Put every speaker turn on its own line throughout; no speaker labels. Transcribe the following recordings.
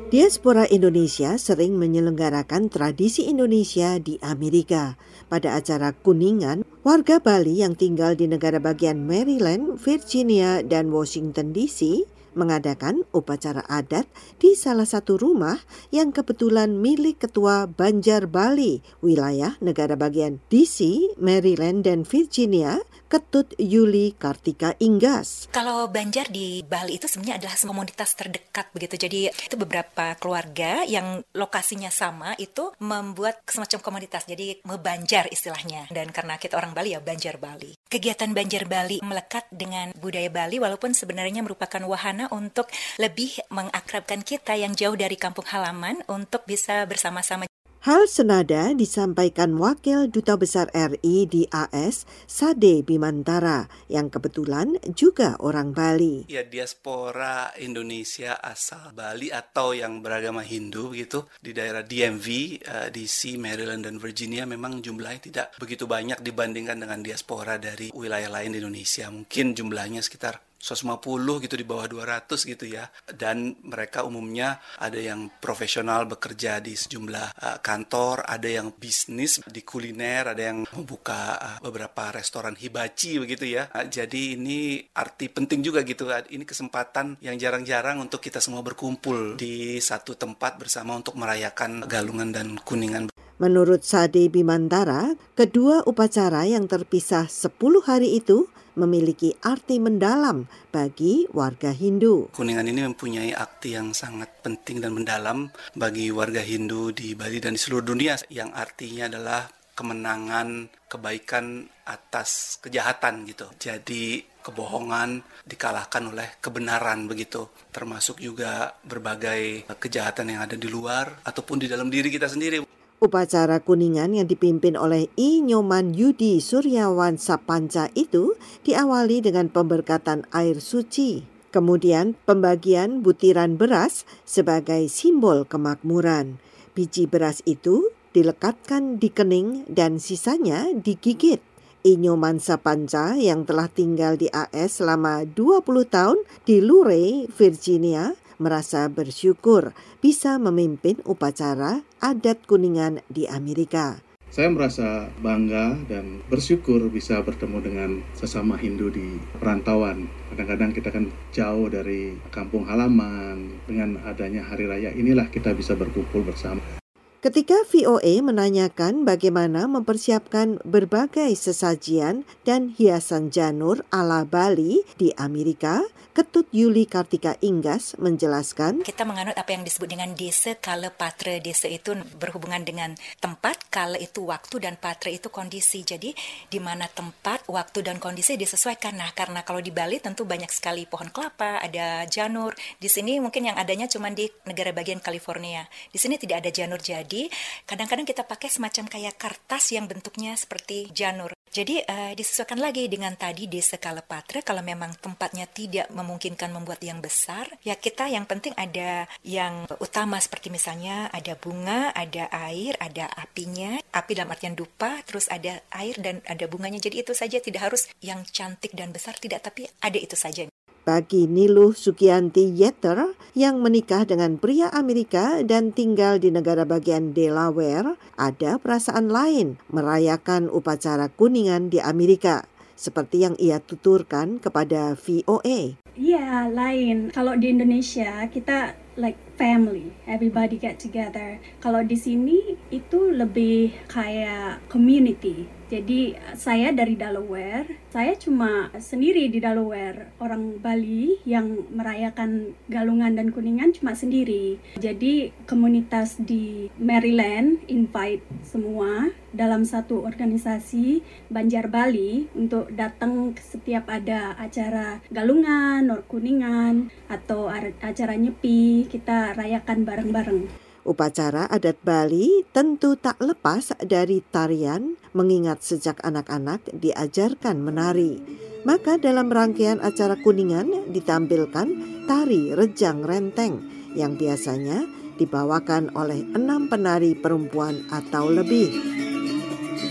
Diaspora Indonesia sering menyelenggarakan tradisi Indonesia di Amerika. Pada acara Kuningan, warga Bali yang tinggal di negara bagian Maryland, Virginia, dan Washington DC mengadakan upacara adat di salah satu rumah yang kebetulan milik Ketua Banjar Bali, wilayah negara bagian DC, Maryland, dan Virginia, Ketut Yuli Kartika Inggas.
Kalau Banjar di Bali itu sebenarnya adalah komunitas terdekat begitu. Jadi itu beberapa keluarga yang lokasinya sama itu membuat semacam komunitas. Jadi Banjar istilahnya. Dan karena kita orang Bali ya Banjar Bali. Kegiatan Banjar Bali melekat dengan budaya Bali walaupun sebenarnya merupakan wahana untuk lebih mengakrabkan kita yang jauh dari kampung halaman untuk bisa bersama-sama.
Hal senada disampaikan Wakil Duta Besar RI di AS, Sade Bimantara, yang kebetulan juga orang Bali.
Ya, diaspora Indonesia asal Bali atau yang beragama Hindu begitu di daerah DMV, DC, Maryland, dan Virginia memang jumlahnya tidak begitu banyak dibandingkan dengan diaspora dari wilayah lain di Indonesia. Mungkin jumlahnya sekitar 150 gitu, di bawah 200 gitu ya. Dan mereka umumnya ada yang profesional bekerja di sejumlah kantor, ada yang bisnis di kuliner, ada yang membuka beberapa restoran hibachi begitu ya. Jadi ini arti penting juga gitu. Ini kesempatan yang jarang-jarang untuk kita semua berkumpul di satu tempat bersama untuk merayakan Galungan dan Kuningan.
Menurut Sade Bimantara, kedua upacara yang terpisah 10 hari itu memiliki arti mendalam bagi warga Hindu.
Kuningan ini mempunyai arti yang sangat penting dan mendalam bagi warga Hindu di Bali dan di seluruh dunia, yang artinya adalah kemenangan, kebaikan atas kejahatan gitu. Jadi kebohongan dikalahkan oleh kebenaran begitu. Termasuk juga berbagai kejahatan yang ada di luar ataupun di dalam diri kita sendiri.
Upacara Kuningan yang dipimpin oleh I Nyoman Yudi Suryawan Sapanca itu diawali dengan pemberkatan air suci. Kemudian pembagian butiran beras sebagai simbol kemakmuran. Biji beras itu dilekatkan di kening dan sisanya digigit. I Nyoman Sapanca yang telah tinggal di AS selama 20 tahun di Luray, Virginia, merasa bersyukur bisa memimpin upacara adat Kuningan di Amerika.
Saya merasa bangga dan bersyukur bisa bertemu dengan sesama Hindu di perantauan. Kadang-kadang kita kan jauh dari kampung halaman. Dengan adanya hari raya inilah kita bisa berkumpul bersama.
Ketika VOA menanyakan bagaimana mempersiapkan berbagai sesajian dan hiasan janur ala Bali di Amerika, Ketut Yuli Kartika Inggas menjelaskan,
kita menganut apa yang disebut dengan desa, kala, patra. Desa itu berhubungan dengan tempat, kala itu waktu, dan patra itu kondisi. Jadi di mana tempat, waktu, dan kondisi disesuaikan. Nah, karena kalau di Bali tentu banyak sekali pohon kelapa, ada janur. Di sini mungkin yang adanya cuma di negara bagian California. Di sini tidak ada janur, jadi kadang-kadang kita pakai semacam kayak kertas yang bentuknya seperti janur. Jadi disesuaikan lagi dengan tadi desa Kalepatra. Kalau memang tempatnya tidak memungkinkan membuat yang besar, ya kita yang penting ada yang utama seperti misalnya ada bunga, ada air, ada apinya. Api dalam artian dupa, terus ada air dan ada bunganya. Jadi itu saja, tidak harus yang cantik dan besar, tidak, tapi ada itu saja.
Bagi Niluh Sukianti Yetter yang menikah dengan pria Amerika dan tinggal di negara bagian Delaware, ada perasaan lain merayakan upacara Kuningan di Amerika, seperti yang ia tuturkan kepada VOA.
Iya, lain. Kalau di Indonesia kita like family, everybody get together. Kalau di sini itu lebih kayak community. Jadi saya dari Delaware, saya cuma sendiri di Delaware. Orang Bali yang merayakan Galungan dan Kuningan cuma sendiri. Jadi komunitas di Maryland invite semua dalam satu organisasi Banjar Bali untuk datang setiap ada acara Galungan, Kuningan, atau acara nyepi, kita rayakan bareng-bareng.
Upacara adat Bali tentu tak lepas dari tarian, mengingat sejak anak-anak diajarkan menari. Maka dalam rangkaian acara Kuningan ditampilkan tari Rejang Renteng yang biasanya dibawakan oleh 6 penari perempuan atau lebih.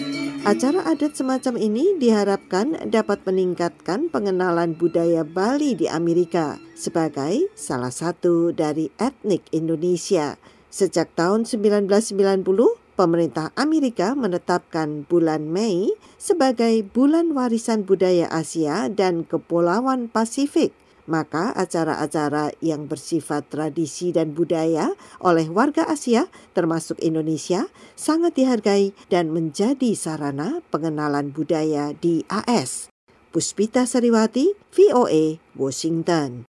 Acara adat semacam ini diharapkan dapat meningkatkan pengenalan budaya Bali di Amerika sebagai salah satu dari etnik Indonesia. Sejak tahun 1990, pemerintah Amerika menetapkan bulan Mei sebagai Bulan Warisan Budaya Asia dan Kepulauan Pasifik. Maka acara-acara yang bersifat tradisi dan budaya oleh warga Asia termasuk Indonesia sangat dihargai dan menjadi sarana pengenalan budaya di AS. Puspita Sariwati, VOA, Washington.